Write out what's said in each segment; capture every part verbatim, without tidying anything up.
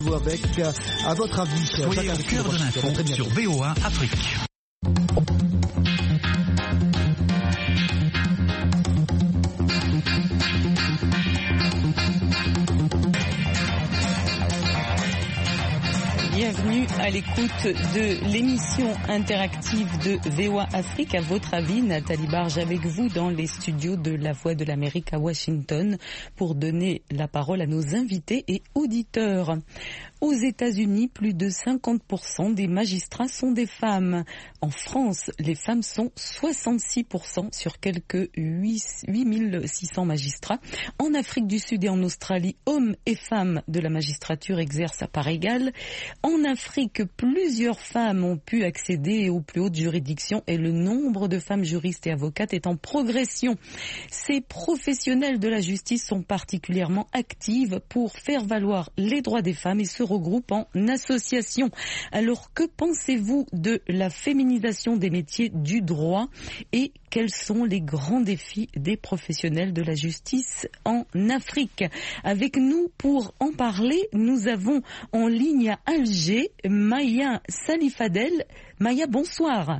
Avec, à votre avis, soyez au cœur de l'info sur V O A Afrique. Bienvenue à l'écoute de l'émission interactive de V O A Afrique. À votre avis, Nathalie Barge avec vous dans les studios de La Voix de l'Amérique à Washington pour donner la parole à nos invités et auditeurs. Aux États-Unis, plus de cinquante pour cent des magistrats sont des femmes. En France, les femmes sont soixante-six pour cent sur quelques huit mille six cents magistrats. En Afrique du Sud et en Australie, hommes et femmes de la magistrature exercent à part égale. En Afrique, plusieurs femmes ont pu accéder aux plus hautes juridictions et le nombre de femmes juristes et avocates est en progression. Ces professionnels de la justice sont particulièrement actives pour faire valoir les droits des femmes et se regroupent en association. Alors, que pensez-vous de la féminisation des métiers du droit et quels sont les grands défis des professionnels de la justice en Afrique? Avec nous pour en parler, nous avons en ligne à Alger Maya Salifadel. Maya, bonsoir.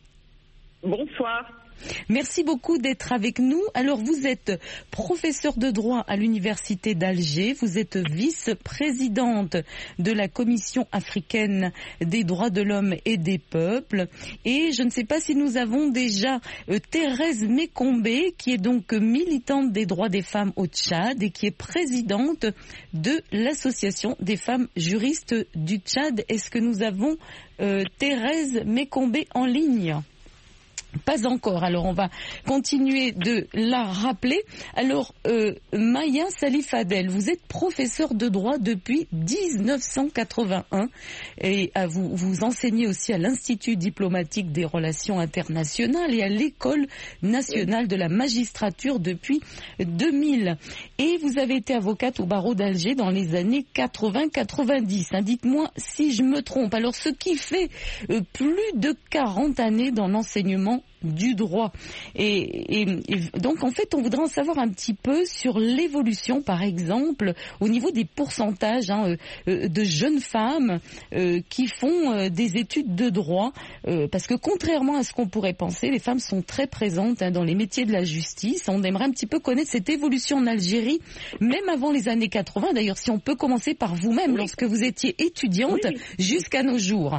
Bonsoir. Merci beaucoup d'être avec nous. Alors, vous êtes professeure de droit à l'Université d'Alger. Vous êtes vice-présidente de la Commission africaine des droits de l'homme et des peuples. Et je ne sais pas si nous avons déjà euh, Thérèse Mekombe, qui est donc militante des droits des femmes au Tchad et qui est présidente de l'Association des femmes juristes du Tchad. Est-ce que nous avons euh, Thérèse Mekombe en ligne ? Pas encore. Alors, on va continuer de la rappeler. Alors, euh, Maya Salifadel, vous êtes professeure de droit depuis dix-neuf cent quatre-vingt-un et euh, vous, vous enseignez aussi à l'Institut diplomatique des relations internationales et à l'École nationale de la magistrature depuis deux mille. Et vous avez été avocate au barreau d'Alger dans les années quatre-vingts quatre-vingt-dix. Hein, dites-moi si je me trompe. Alors, ce qui fait euh, plus de quarante années dans l'enseignement du droit. Et, et, et donc, en fait, on voudrait en savoir un petit peu sur l'évolution, par exemple, au niveau des pourcentages hein, euh, de jeunes femmes euh, qui font euh, des études de droit, euh, parce que contrairement à ce qu'on pourrait penser, les femmes sont très présentes hein, dans les métiers de la justice. On aimerait un petit peu connaître cette évolution en Algérie, même avant les années quatre-vingts. D'ailleurs, si on peut commencer par vous-même, oui. Lorsque vous étiez étudiante, oui. Jusqu'à nos jours.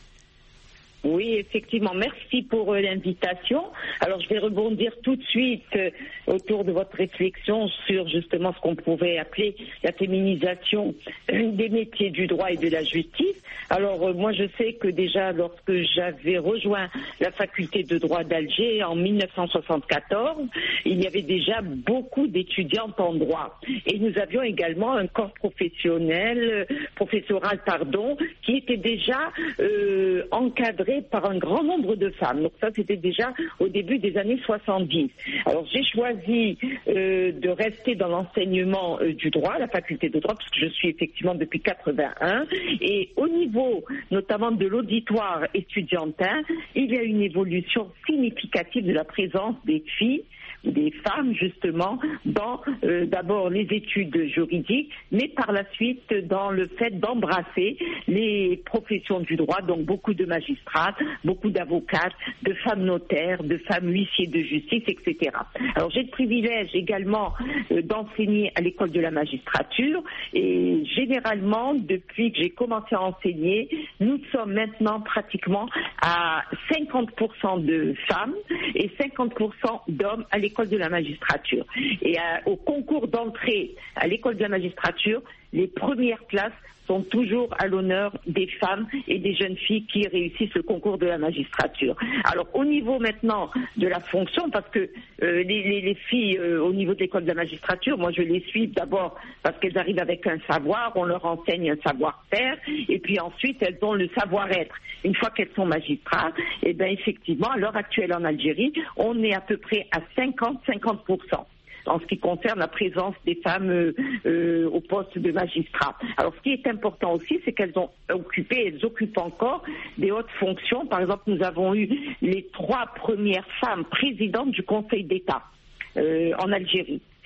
Oui, effectivement. Merci pour euh, l'invitation. Alors, je vais rebondir tout de suite euh, autour de votre réflexion sur justement ce qu'on pourrait appeler la féminisation euh, des métiers du droit et de la justice. Alors, euh, moi, je sais que déjà, lorsque j'avais rejoint la faculté de droit d'Alger en mille neuf cent soixante-quatorze, il y avait déjà beaucoup d'étudiantes en droit. Et nous avions également un corps professionnel, euh, professoral, pardon, qui était déjà euh, encadré par un grand nombre de femmes. Donc ça, c'était déjà au début des années soixante-dix. Alors j'ai choisi euh, de rester dans l'enseignement euh, du droit, la faculté de droit, parce que je suis effectivement depuis quatre-vingt-un. Et au niveau notamment de l'auditoire étudiantin, il y a une évolution significative de la présence des filles, des femmes justement dans euh, d'abord les études juridiques, mais par la suite dans le fait d'embrasser les professions du droit, donc beaucoup de magistrats, beaucoup d'avocates, de femmes notaires, de femmes huissiers de justice, et cetera. Alors j'ai le privilège également euh, d'enseigner à l'école de la magistrature et généralement depuis que j'ai commencé à enseigner, nous sommes maintenant pratiquement à cinquante pour cent de femmes et cinquante pour cent d'hommes à l'école de la magistrature. Et à, au concours d'entrée à l'école de la magistrature, les premières places sont toujours à l'honneur des femmes et des jeunes filles qui réussissent le concours de la magistrature. Alors au niveau maintenant de la fonction, parce que euh, les, les, les filles euh, au niveau de l'école de la magistrature, moi je les suis d'abord parce qu'elles arrivent avec un savoir, on leur enseigne un savoir-faire, et puis ensuite elles ont le savoir-être. Une fois qu'elles sont magistrats, et bien effectivement, à l'heure actuelle en Algérie, on est à peu près à cinquante à cinquante pour cent. En ce qui concerne la présence des femmes euh, euh, au poste de magistrat. Alors, ce qui est important aussi, c'est qu'elles ont occupé, elles occupent encore des hautes fonctions. Par exemple, nous avons eu les trois premières femmes présidentes du Conseil d'État euh, en Algérie.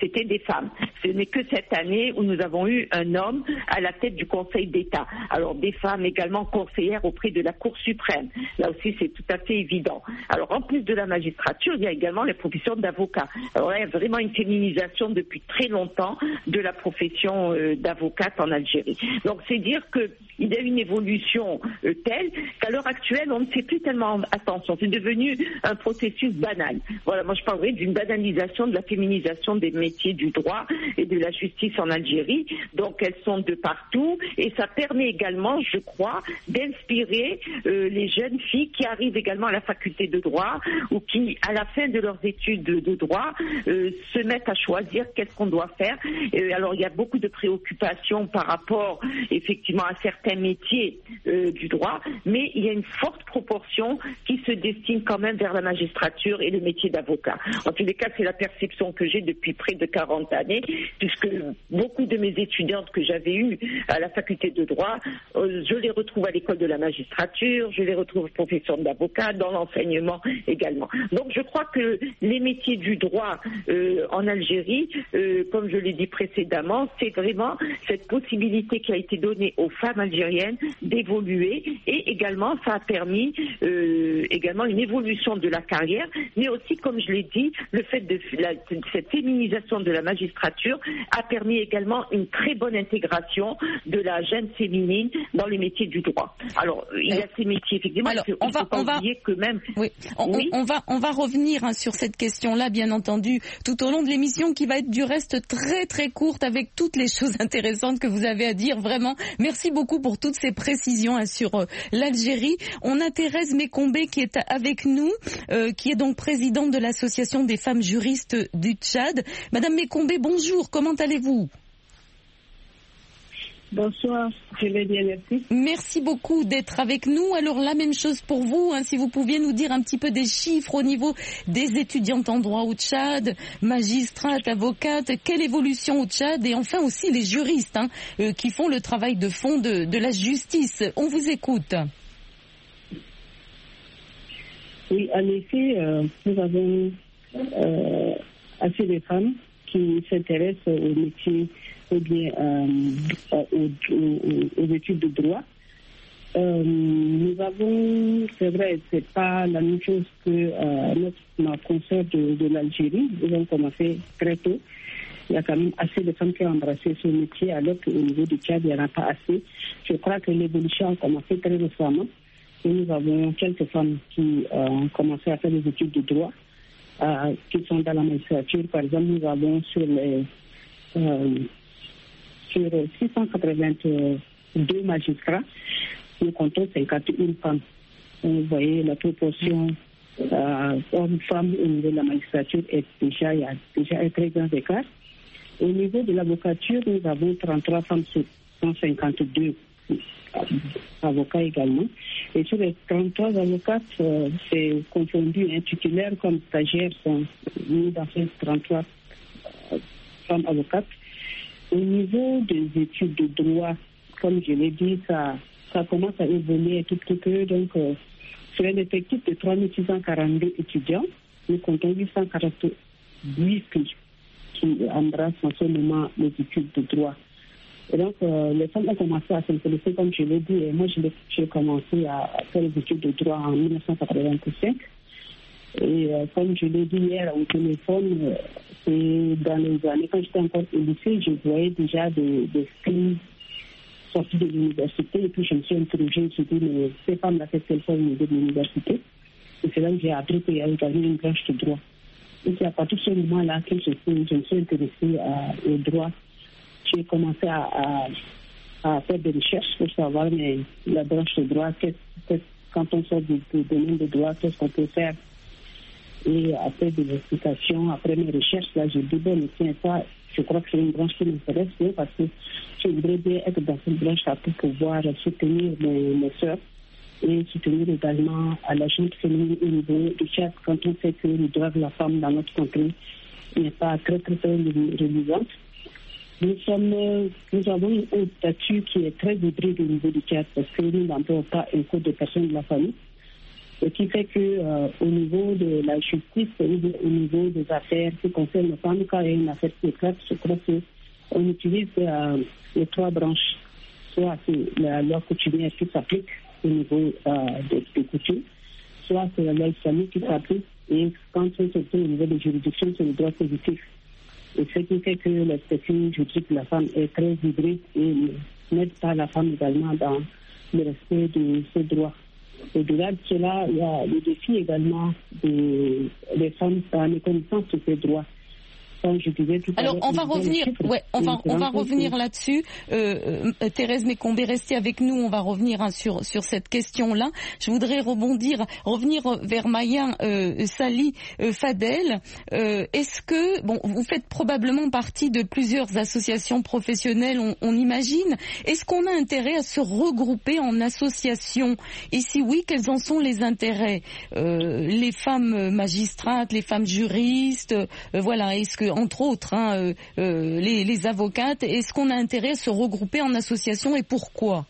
c'était des femmes. Ce n'est que cette année où nous avons eu un homme à la tête du Conseil d'État. Alors des femmes également conseillères auprès de la Cour suprême. Là aussi, c'est tout à fait évident. Alors en plus de la magistrature, il y a également les professions d'avocats. Alors là, il y a vraiment une féminisation depuis très longtemps de la profession euh, d'avocate en Algérie. Donc c'est dire qu'il y a une évolution euh, telle qu'à l'heure actuelle, on ne fait plus tellement attention. C'est devenu un processus banal. Voilà, moi je parlerai d'une banalisation de la féminisation des métiers du droit et de la justice en Algérie. Donc elles sont de partout et ça permet également, je crois, d'inspirer euh, les jeunes filles qui arrivent également à la faculté de droit ou qui, à la fin de leurs études de, de droit, euh, se mettent à choisir qu'est-ce qu'on doit faire. Euh, alors il y a beaucoup de préoccupations par rapport effectivement à certains métiers euh, du droit, mais il y a une forte proportion qui se destine quand même vers la magistrature et le métier d'avocat. En tous les cas, c'est la perception que j'ai depuis près de quarante années, puisque beaucoup de mes étudiantes que j'avais eues à la faculté de droit, euh, je les retrouve à l'école de la magistrature, je les retrouve en profession d'avocat, dans l'enseignement également. Donc je crois que les métiers du droit euh, en Algérie, euh, comme je l'ai dit précédemment, c'est vraiment cette possibilité qui a été donnée aux femmes algériennes d'évoluer et également ça a permis euh, également une évolution de la carrière, mais aussi, comme je l'ai dit, le fait de la, cette féminisation de la magistrature a permis également une très bonne intégration de la jeune féminine dans les métiers du droit. Alors, il y a ces métiers, effectivement, alors, il ne on faut va, pas on va, oublier que même... Oui, on, oui on, on, va, on va revenir hein, sur cette question-là, bien entendu, tout au long de l'émission, qui va être du reste très très courte, avec toutes les choses intéressantes que vous avez à dire, vraiment. Merci beaucoup pour toutes ces précisions hein, sur euh, l'Algérie. On a Thérèse Mekombé qui est avec nous, euh, qui est donc présidente de l'Association des femmes juristes du Tchad. Madame Mekombé, bonjour, comment allez-vous ? Bonsoir, je vais bien, merci. Merci beaucoup d'être avec nous. Alors la même chose pour vous, hein, si vous pouviez nous dire un petit peu des chiffres au niveau des étudiantes en droit au Tchad, magistrates, avocates, quelle évolution au Tchad et enfin aussi les juristes hein, euh, qui font le travail de fond de, de la justice. On vous écoute. Oui, en effet, euh, nous avons euh, assez de femmes qui s'intéressent aux métiers ou bien euh, aux, aux, aux études de droit. Euh, nous avons, c'est vrai, c'est pas la même chose que euh, notre, notre concert de, de l'Algérie. Ils ont commencé très tôt. Il y a quand même assez de femmes qui ont embrassé ce métier, alors qu'au niveau du Tchad, il n'y en a pas assez. Je crois que l'évolution a commencé très récemment. Et nous avons quelques femmes qui euh, ont commencé à faire des études de droit, euh, qui sont dans la magistrature. Par exemple, nous avons sur les euh, sur six cent quatre-vingt-deux magistrats, nous comptons cinquante et une femmes. Vous voyez, la proportion euh, hommes-femmes au niveau de la magistrature est déjà, il y a déjà un très grand écart. Au niveau de l'avocature, nous avons trente-trois femmes sur cent cinquante-deux avocats également. Et sur les trente-trois avocates, euh, c'est confondu, un titulaire comme stagiaires sont mis dans ces trente-trois euh, femmes avocates. Au niveau des études de droit, comme je l'ai dit, ça, ça commence à évoluer un tout petit peu. Donc, euh, sur un effectif de trois mille six cent quarante-deux étudiants, nous comptons huit cent quarante-huit filles qui embrassent en ce moment les études de droit. Et donc, euh, les femmes ont commencé à s'intéresser, comme je l'ai dit, et moi, j'ai commencé à faire les études de droit en mille neuf cent quatre-vingt-cinq. Et euh, comme je l'ai dit hier au téléphone, euh, c'est dans les années, quand j'étais encore au lycée, je voyais déjà des, des filles sorties de l'université. Et puis, je me suis interrogée, je me suis dit, mais ces femmes-là, qu'est-ce qu'elles font au niveau de l'université? Et c'est là que j'ai appris qu'il y avait également une branche de droit. Et c'est à partir de ce moment-là que je, je me suis intéressée à, au droit. J'ai commencé à, à, à faire des recherches pour savoir, mais la branche de droit, qu'est-ce, qu'est-ce, quand on sort du, du domaine de droit, qu'est-ce qu'on peut faire? Et après des explications, après mes recherches, là, j'ai dit, bon, mais tiens, ça, je crois que c'est une branche qui m'intéresse bien parce que je voudrais bien être dans cette branche-là pour pouvoir soutenir mes, mes soeurs et soutenir également à la jeune féminine au niveau du Tchad quand on sait que le droit de la femme dans notre contrée n'est pas très, très, très reluisante. Nous, sommes, nous avons une haute statut qui est très hybride au niveau du Tchad parce que nous n'employons pas un code de personnes de la famille. Ce qui fait que euh, au niveau de la justice, au niveau, au niveau des affaires qui concernent les femmes, quand il y a une affaire qui éclate, je crois qu'on utilise euh, les trois branches. Soit c'est la loi coutumière qui s'applique au niveau euh, des de coutumes, soit c'est la loi islamique qui s'applique, et quand c'est surtout au niveau des juridictions, c'est le droit positif. Et ce qui fait que la statut juridique de la femme est très hybride et n'aide pas la femme également dans le respect de ses droits. Au-delà de cela, il y a le défi également des, des femmes à la méconnaissance de ses droits. Je disais tout Alors à on va revenir, ouais, on va on va revenir là-dessus. Euh, euh, Thérèse Mekombé, restez avec nous. On va revenir hein, sur sur cette question-là. Je voudrais rebondir, revenir vers Maya euh, Sali euh, Fadel. Euh, est-ce que bon, vous faites probablement partie de plusieurs associations professionnelles, on, on imagine. Est-ce qu'on a intérêt à se regrouper en association? Et si oui, quels en sont les intérêts? euh, Les femmes magistrates, les femmes juristes, euh, voilà. Est-ce que entre autres, hein, euh, euh, les, les avocates, est-ce qu'on a intérêt à se regrouper en association et pourquoi?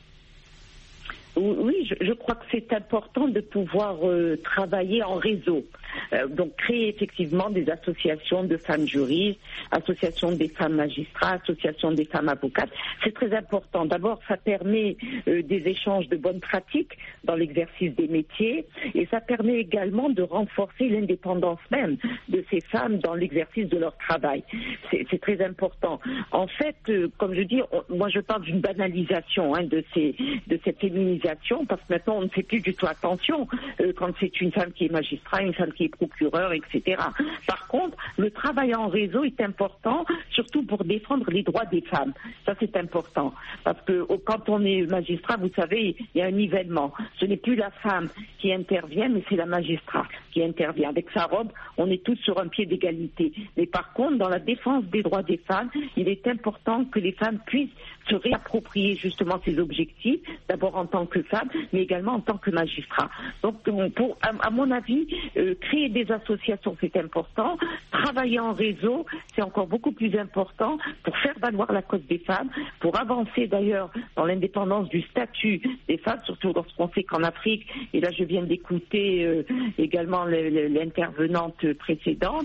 Oui, je, je crois que c'est important de pouvoir euh, travailler en réseau. Euh, donc créer effectivement des associations de femmes juristes, associations des femmes magistrats, associations des femmes avocates. C'est très important. D'abord, ça permet euh, des échanges de bonnes pratiques dans l'exercice des métiers et ça permet également de renforcer l'indépendance même de ces femmes dans l'exercice de leur travail. C'est, c'est très important. En fait, euh, comme je dis, on, moi je parle d'une banalisation hein, de, ces, de cette féminisation parce que maintenant on ne fait plus du tout attention euh, quand c'est une femme qui est magistrat, une femme qui est procureur, et cetera. Par contre, le travail en réseau est important, surtout pour défendre les droits des femmes. Ça, c'est important. Parce que quand on est magistrat, vous savez, il y a un nivellement. Ce n'est plus la femme qui intervient, mais c'est la magistrat qui intervient. Avec sa robe, on est tous sur un pied d'égalité. Mais par contre, dans la défense des droits des femmes, il est important que les femmes puissent se réapproprier justement ces objectifs, d'abord en tant que femme, mais également en tant que magistrat. Donc, pour, à, à mon avis, euh, créer des associations, c'est important. Travailler en réseau, c'est encore beaucoup plus important pour faire valoir la cause des femmes, pour avancer d'ailleurs dans l'indépendance du statut des femmes, surtout lorsqu'on sait qu'en Afrique, et là je viens d'écouter euh, également le, le, l'intervenante précédente,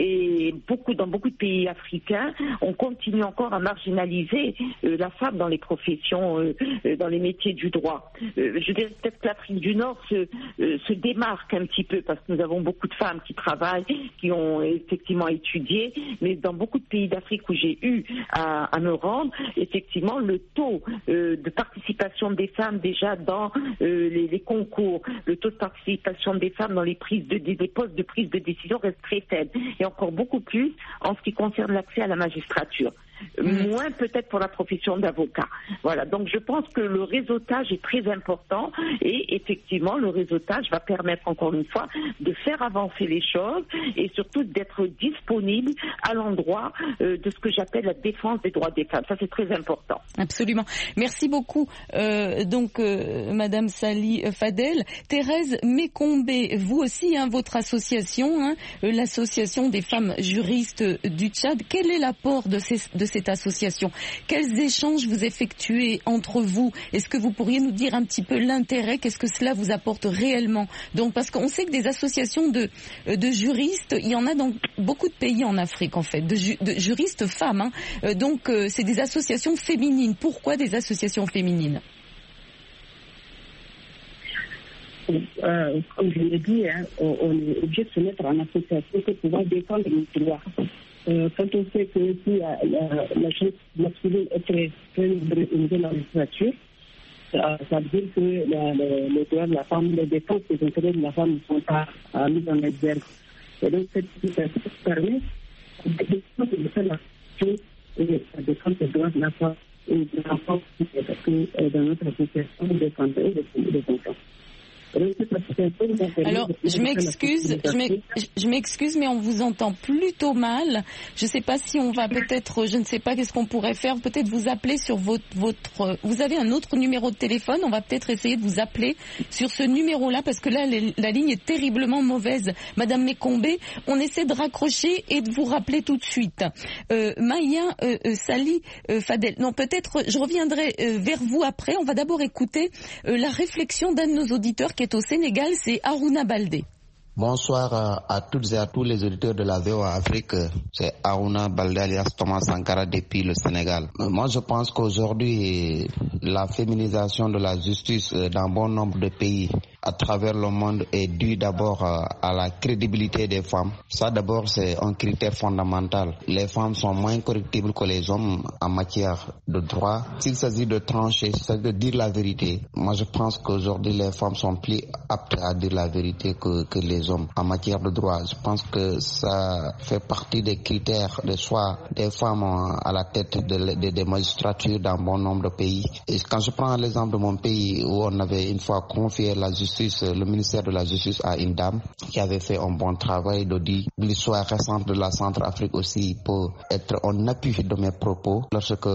et beaucoup, dans beaucoup de pays africains, on continue encore à marginaliser euh, la femme dans les professions, euh, euh, dans les métiers du droit. Euh, je dirais peut-être que l'Afrique du Nord se, euh, se démarque un petit peu parce que nous avons beaucoup de femmes qui travaillent, qui ont effectivement étudié, mais dans beaucoup de pays d'Afrique où j'ai eu à, à me rendre, effectivement, le taux euh, de participation des femmes déjà dans euh, les, les concours, le taux de participation des femmes dans les prises de des, des postes de prise de décision reste très faible, et encore beaucoup plus en ce qui concerne l'accès à la magistrature. Mmh. Moins peut-être pour la profession d'avocat. Voilà, donc je pense que le réseautage est très important et effectivement le réseautage va permettre encore une fois de faire avancer les choses et surtout d'être disponible à l'endroit euh, de ce que j'appelle la défense des droits des femmes. Ça c'est très important. Absolument. Merci beaucoup euh, donc euh, Madame Sali Fadel. Thérèse Mekombé, vous aussi, hein, votre association, hein, l'association des femmes juristes du Tchad, quel est l'apport de ces de cette association? Quels échanges vous effectuez entre vous? Est-ce que vous pourriez nous dire un petit peu l'intérêt? Qu'est-ce que cela vous apporte réellement? Donc, parce qu'on sait que des associations de, de juristes, il y en a dans beaucoup de pays en Afrique, en fait, de, ju, de juristes femmes. Hein. Donc, euh, c'est des associations féminines. Pourquoi des associations féminines? Euh, comme je l'ai dit, hein, on, on est obligé de se mettre en association pour pouvoir défendre les droits. Euh, quand on sait que si la, la, la chose masculine est très, très élevée dans la législature, ça, ça veut dire que la, le, le droit de la femme, les défenses des intérêts de la femme ne sont pas euh, mises en exergue. Et donc, cette situation permet de faire la chose et la défense des droits de la femme et de l'enfant, parce que euh, dans notre association, on défend les enfants. Alors, je m'excuse, je m'excuse, mais on vous entend plutôt mal. Je ne sais pas si on va peut-être, je ne sais pas qu'est-ce qu'on pourrait faire, peut-être vous appeler sur votre, votre, vous avez un autre numéro de téléphone, on va peut-être essayer de vous appeler sur ce numéro-là, parce que là, les, la ligne est terriblement mauvaise. Madame Mekombé, on essaie de raccrocher et de vous rappeler tout de suite. Euh, Maya euh, euh, Sali euh, Fadel, non, peut-être, je reviendrai euh, vers vous après. On va d'abord écouter euh, la réflexion d'un de nos auditeurs qui est au Sénégal, c'est Harouna Baldé. Bonsoir à, à toutes et à tous les auditeurs de la V O A Afrique. C'est Harouna Baldé alias Thomas Sankara depuis le Sénégal. Moi, je pense qu'aujourd'hui, la féminisation de la justice dans bon nombre de pays à travers le monde est due d'abord à la crédibilité des femmes. Ça, d'abord, c'est un critère fondamental. Les femmes sont moins correctibles que les hommes en matière de droit. S'il s'agit de trancher, c'est de dire la vérité. Moi, je pense qu'aujourd'hui, les femmes sont plus aptes à dire la vérité que, que les hommes en matière de droit. Je pense que ça fait partie des critères de choix des femmes à la tête de, de, des magistratures dans bon nombre de pays. Et quand je prends l'exemple de mon pays où on avait une fois confié la justice, le ministère de la Justice à une dame qui avait fait un bon travail d'audit. L'histoire récente de la Centrafrique aussi peut être en appui de mes propos lorsque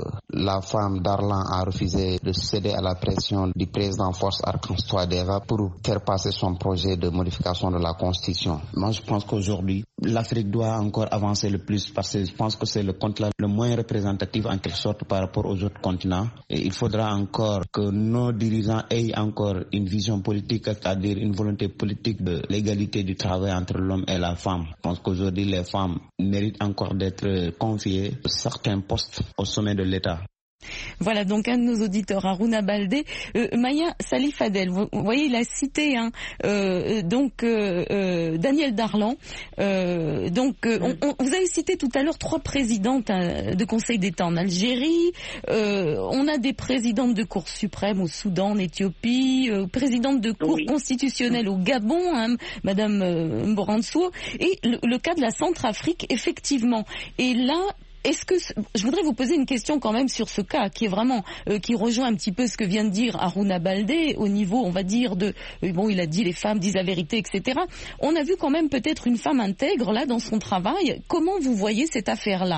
la femme d'Arlan a refusé de céder à la pression du président Force Archange Touadéra pour faire passer son projet de modification de la Constitution. Moi, je pense qu'aujourd'hui, l'Afrique doit encore avancer le plus parce que je pense que c'est le continent le moins représentatif en quelque sorte par rapport aux autres continents. Et il faudra encore que nos dirigeants aient encore une vision politique, c'est-à-dire une volonté politique de l'égalité du travail entre l'homme et la femme. Je pense qu'aujourd'hui, les femmes méritent encore d'être confiées certains postes au sommet de l'État. Voilà donc un de nos auditeurs, Harouna Baldé. Euh, Maya Salif Adel, vous, vous voyez, il a cité hein, euh, donc euh, euh, Daniel Darlan. Euh, donc euh, on, on, vous avez cité tout à l'heure trois présidentes hein, de Conseil d'État en Algérie. Euh, on a des présidentes de Cour suprême au Soudan, en Éthiopie, euh, présidente de Cour oui. constitutionnelle au Gabon, hein, Madame euh, Mboransour, et le, le cas de la Centrafrique, effectivement. Et là, est-ce que je voudrais vous poser une question quand même sur ce cas qui est vraiment euh, qui rejoint un petit peu ce que vient de dire Harouna Baldé au niveau, on va dire de euh, bon, il a dit les femmes disent la vérité, et cetera. On a vu quand même peut-être une femme intègre là dans son travail. Comment vous voyez cette affaire-là?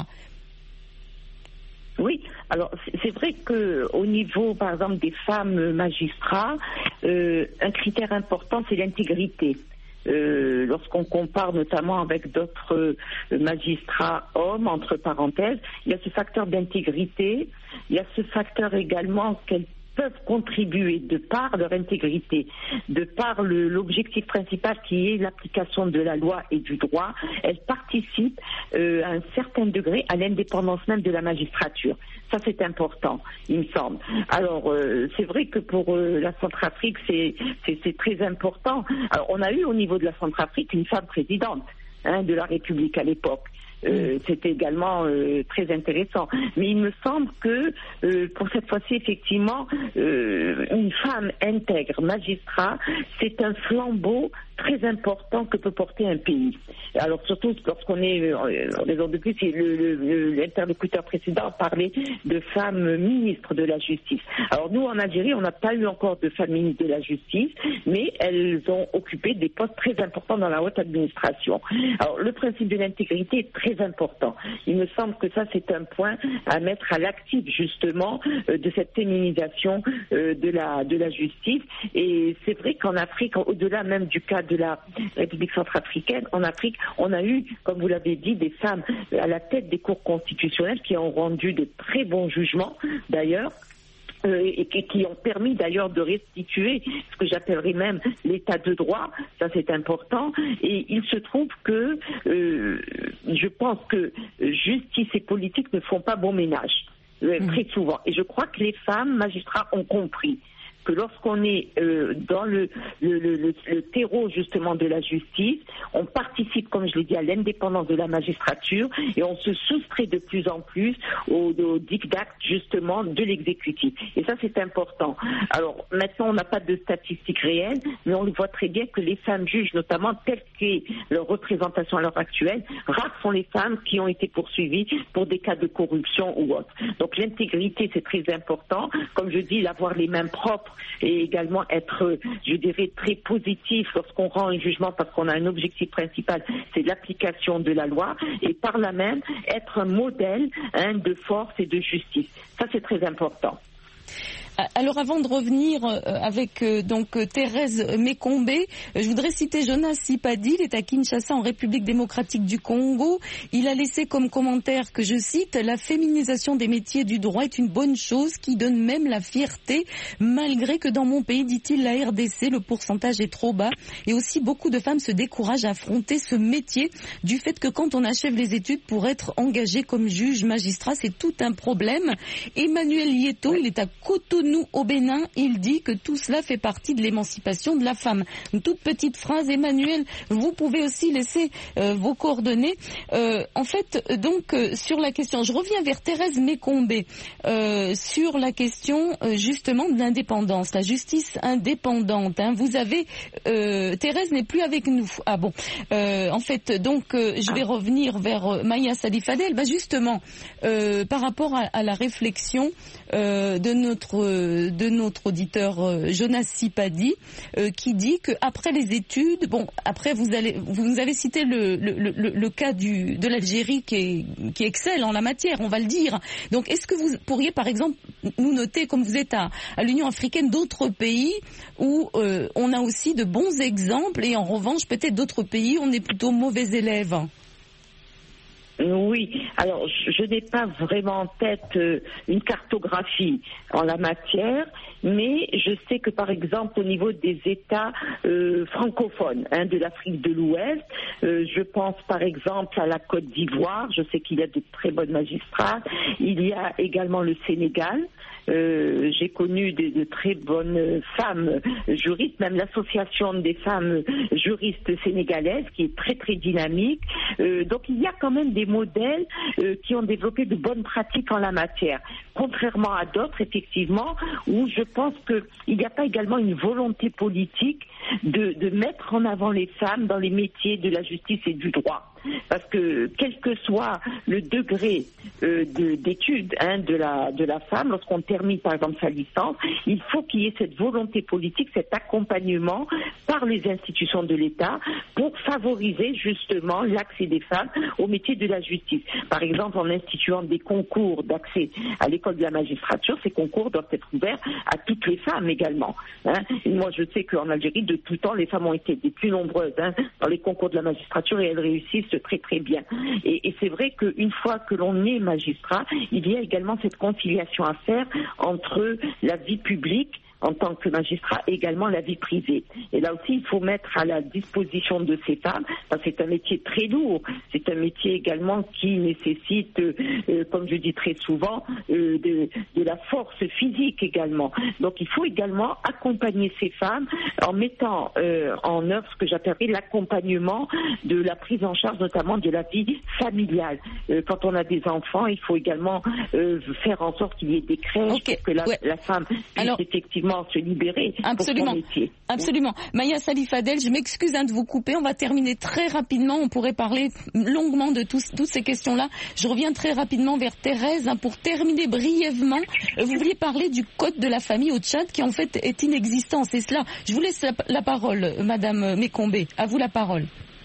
Oui, alors c'est vrai que au niveau, par exemple, des femmes magistrats, euh, un critère important, c'est l'intégrité. Euh, lorsqu'on compare notamment avec d'autres euh, magistrats hommes, entre parenthèses, il y a ce facteur d'intégrité, il y a ce facteur également qu'elles peuvent contribuer de par leur intégrité, de par le, l'objectif principal qui est l'application de la loi et du droit, elles participent euh, à un certain degré à l'indépendance même de la magistrature. Ça, c'est important, il me semble. Alors, euh, c'est vrai que pour euh, la Centrafrique, c'est, c'est, c'est très important. Alors, on a eu au niveau de la Centrafrique une femme présidente hein, de la République à l'époque. Euh, c'était également euh, très intéressant. Mais il me semble que euh, pour cette fois-ci, effectivement, euh, une femme intègre, magistrat, c'est un flambeau très important que peut porter un pays. Alors surtout lorsqu'on est, euh, raison de plus, le, le, l'interlocuteur précédent parlait de femmes ministres de la justice. Alors nous, en Algérie, on n'a pas eu encore de femmes ministres de la justice, mais elles ont occupé des postes très importants dans la haute administration. Alors le principe de l'intégrité est très important. Il me semble que ça, c'est un point à mettre à l'actif, justement, euh, de cette féminisation euh, de la, de la justice. Et c'est vrai qu'en Afrique, au-delà même du cas de la République centrafricaine, en Afrique, on a eu, comme vous l'avez dit, des femmes à la tête des cours constitutionnelles qui ont rendu de très bons jugements, d'ailleurs, euh, et qui ont permis d'ailleurs de restituer ce que j'appellerais même l'état de droit. Ça, c'est important. Et il se trouve que euh, je pense que justice et politique ne font pas bon ménage, euh, mmh. très souvent. Et je crois que les femmes magistrats ont compris que lorsqu'on est euh, dans le, le, le, le, le terreau justement de la justice, on participe, comme je l'ai dit, à l'indépendance de la magistrature et on se soustrait de plus en plus au, au diktat justement de l'exécutif. Et ça, c'est important. Alors maintenant, on n'a pas de statistiques réelles, mais on le voit très bien que les femmes juges, notamment telles qu'est leur représentation à l'heure actuelle, rares sont les femmes qui ont été poursuivies pour des cas de corruption ou autre. Donc l'intégrité, c'est très important. Comme je dis, avoir les mains propres et également être, je dirais, très positif lorsqu'on rend un jugement parce qu'on a un objectif principal, c'est l'application de la loi et par là même être un modèle hein, de force et de justice. Ça, c'est très important. Alors avant de revenir avec donc Thérèse Mekombe, je voudrais citer Jonas Sipadi, il est à Kinshasa en République démocratique du Congo. Il a laissé comme commentaire que je cite: la féminisation des métiers du droit est une bonne chose qui donne même la fierté, malgré que dans mon pays, dit-il, la R D C, le pourcentage est trop bas et aussi beaucoup de femmes se découragent à affronter ce métier du fait que quand on achève les études pour être engagé comme juge, magistrat, c'est tout un problème. Emmanuel Lieto, il est à Cotonou au Bénin, il dit que tout cela fait partie de l'émancipation de la femme. Une toute petite phrase, Emmanuel, vous pouvez aussi laisser euh, vos coordonnées. Euh, en fait, donc, euh, sur la question, je reviens vers Thérèse Mekombe, euh, sur la question euh, justement de l'indépendance, la justice indépendante. Hein. Vous avez, euh, Thérèse n'est plus avec nous. Ah bon, euh, en fait, donc, euh, je vais revenir vers euh, Maya Salifadel. Bah, justement, euh, par rapport à, à la réflexion euh, de notre de notre auditeur euh, Jonas Sipadi, euh, qui dit que après les études, bon, après vous allez, vous nous avez cité le le, le, le cas du de l'Algérie qui est, qui excelle en la matière, on va le dire. Donc, est-ce que vous pourriez, par exemple, nous noter, comme vous êtes à, à l'Union africaine, d'autres pays où euh, on a aussi de bons exemples et en revanche, peut-être d'autres pays où on est plutôt mauvais élèves? Oui, alors je, je n'ai pas vraiment en tête euh, une cartographie en la matière, mais je sais que par exemple au niveau des États euh, francophones hein, de l'Afrique de l'Ouest, euh, je pense par exemple à la Côte d'Ivoire, je sais qu'il y a de très bonnes magistrats, il y a également le Sénégal. Euh, j'ai connu de, de très bonnes femmes juristes, même l'association des femmes juristes sénégalaises qui est très très dynamique. Euh, donc il y a quand même des modèles euh, qui ont développé de bonnes pratiques en la matière, contrairement à d'autres effectivement où je pense qu'il n'y a pas également une volonté politique de, de mettre en avant les femmes dans les métiers de la justice et du droit. Parce que quel que soit le degré euh, de, d'études hein, de, la, de la femme, lorsqu'on termine par exemple sa licence, il faut qu'il y ait cette volonté politique, cet accompagnement par les institutions de l'État pour favoriser justement l'accès des femmes au métier de la justice. Par exemple, en instituant des concours d'accès à l'école de la magistrature, ces concours doivent être ouverts à toutes les femmes également. Hein. Et moi, je sais qu'en Algérie, de tout temps, les femmes ont été les plus nombreuses hein, dans les concours de la magistrature et elles réussissent très très bien. Et, et c'est vrai qu'une fois que l'on est magistrat, il y a également cette conciliation à faire entre la vie publique en tant que magistrat, également la vie privée. Et là aussi, il faut mettre à la disposition de ces femmes, parce que c'est un métier très lourd, c'est un métier également qui nécessite, euh, comme je dis très souvent, euh, de, de la force physique également. Donc il faut également accompagner ces femmes en mettant euh, en œuvre ce que j'appellerais l'accompagnement de la prise en charge, notamment de la vie familiale. Euh, quand on a des enfants, il faut également euh, faire en sorte qu'il y ait des crèches okay. pour que la, ouais. la femme puisse Alors... effectivement se libérer Absolument. pour son métier. Absolument. Oui. Maya Salifadel, je m'excuse hein, de vous couper. On va terminer très rapidement. On pourrait parler longuement de tous, toutes ces questions-là. Je reviens très rapidement vers Thérèse. Hein, pour terminer brièvement, vous vouliez parler du code de la famille au Tchad qui en fait est inexistant. C'est cela. Je vous laisse la, la parole, Madame Mekombe. À vous la parole.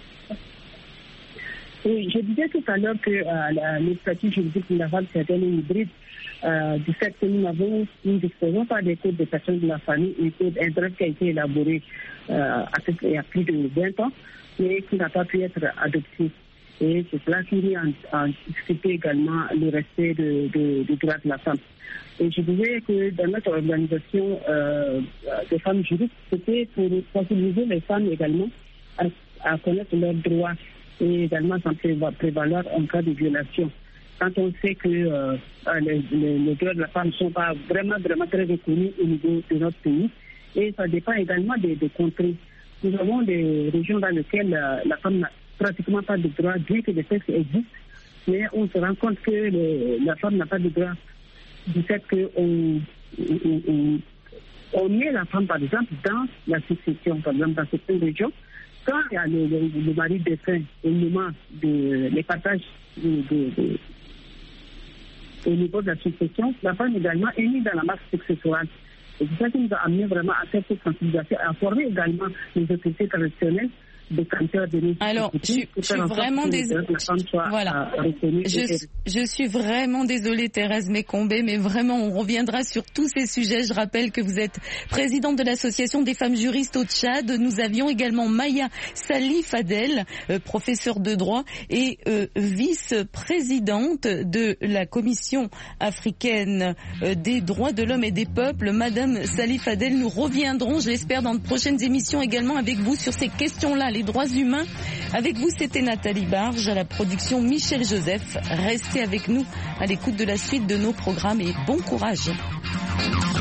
Oui, je disais tout à l'heure que euh, la législative juridique navale c'est un hybride euh, du fait que nous n'avons, nous ne disposons pas des codes des personnes de la famille, un code interne qui a été élaboré euh, il y a plus de vingt ans, mais qui n'a pas pu être adopté. Et c'est cela qui met en, en difficulté également le respect de, de, de droits de la femme. Et je disais que dans notre organisation euh, des femmes juristes, c'était pour sensibiliser les femmes également à, à connaître leurs droits et également s'en prévaloir en cas de violation. Quand on sait que euh, les, les, les droits de la femme ne sont pas vraiment, vraiment très reconnus au niveau de notre pays, et ça dépend également des, des contrées. Nous avons des régions dans lesquelles euh, la femme n'a pratiquement pas de droits, bien que les textes existent, mais on se rend compte que le, la femme n'a pas de droits du fait qu'on on, on, on met la femme, par exemple, dans la succession, par exemple, dans certaines régions. Quand il y a le, le, le mari défunt au moment de les partages de, de, de, au niveau de la succession, la femme également est mise dans la masse successorale. Et c'est ça qui nous a amené vraiment à faire cette sensibilisation, à former également les autorités traditionnelles détenteur de nos Alors, je, je suis vraiment désolée. Voilà. Je, je suis vraiment désolée, Thérèse Mekombé, mais vraiment, on reviendra sur tous ces sujets. Je rappelle que vous êtes présidente de l'Association des femmes juristes au Tchad. Nous avions également Maya Salif Adel, euh, professeure de droit et euh, vice-présidente de la Commission africaine euh, des droits de l'homme et des peuples. Madame Salif Adel, nous reviendrons, je l'espère, dans de prochaines émissions également avec vous sur ces questions-là, les droits humains. Avec vous, c'était Nathalie Barge, à la production Michel Joseph. Restez avec nous à l'écoute de la suite de nos programmes et bon courage.